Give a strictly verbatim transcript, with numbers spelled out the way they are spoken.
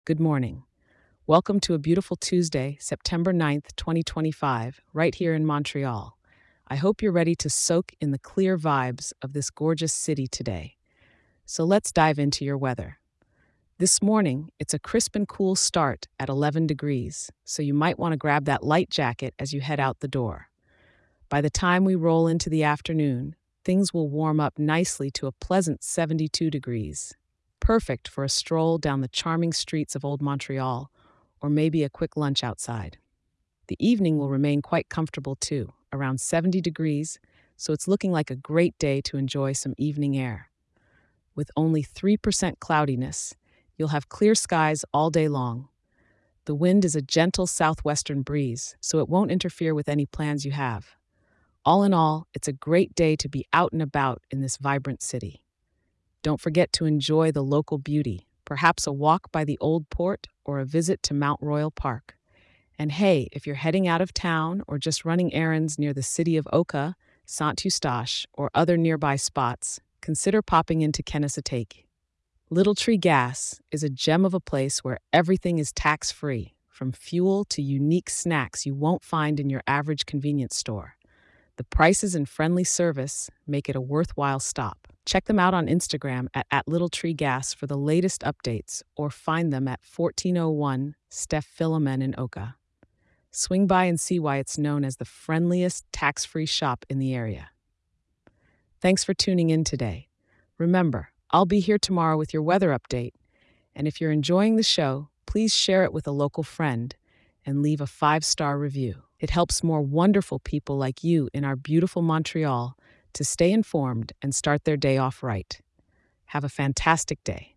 Good morning. Welcome to a beautiful Tuesday, September ninth, twenty twenty-five, right here in Montreal. I hope you're ready to soak in the clear vibes of this gorgeous city today. So let's dive into your weather. This morning, it's a crisp and cool start at eleven degrees, so you might want to grab that light jacket as you head out the door. By the time we roll into the afternoon, things will warm up nicely to a pleasant seventy-two degrees, perfect for a stroll down the charming streets of Old Montreal or maybe a quick lunch outside. The evening will remain quite comfortable too, around seventy degrees, so it's looking like a great day to enjoy some evening air. With only three percent cloudiness, you'll have clear skies all day long. The wind is a gentle southwestern breeze, so it won't interfere with any plans you have. All in all, it's a great day to be out and about in this vibrant city. Don't forget to enjoy the local beauty, perhaps a walk by the Old Port or a visit to Mount Royal Park. And hey, if you're heading out of town or just running errands near the city of Oka, Saint Eustache, or other nearby spots, consider popping into Kennesatake. Little Tree Gas is a gem of a place where everything is tax-free, from fuel to unique snacks you won't find in your average convenience store. The prices and friendly service make it a worthwhile stop. Check them out on Instagram at, at Little Tree Gas for the latest updates or find them at fourteen oh one Steph Philomen in Oka. Swing by and see why it's known as the friendliest tax-free shop in the area. Thanks for tuning in today. Remember, I'll be here tomorrow with your weather update, and if you're enjoying the show, please share it with a local friend and leave a five-star review. It helps more wonderful people like you in our beautiful Montreal to stay informed and start their day off right. Have a fantastic day.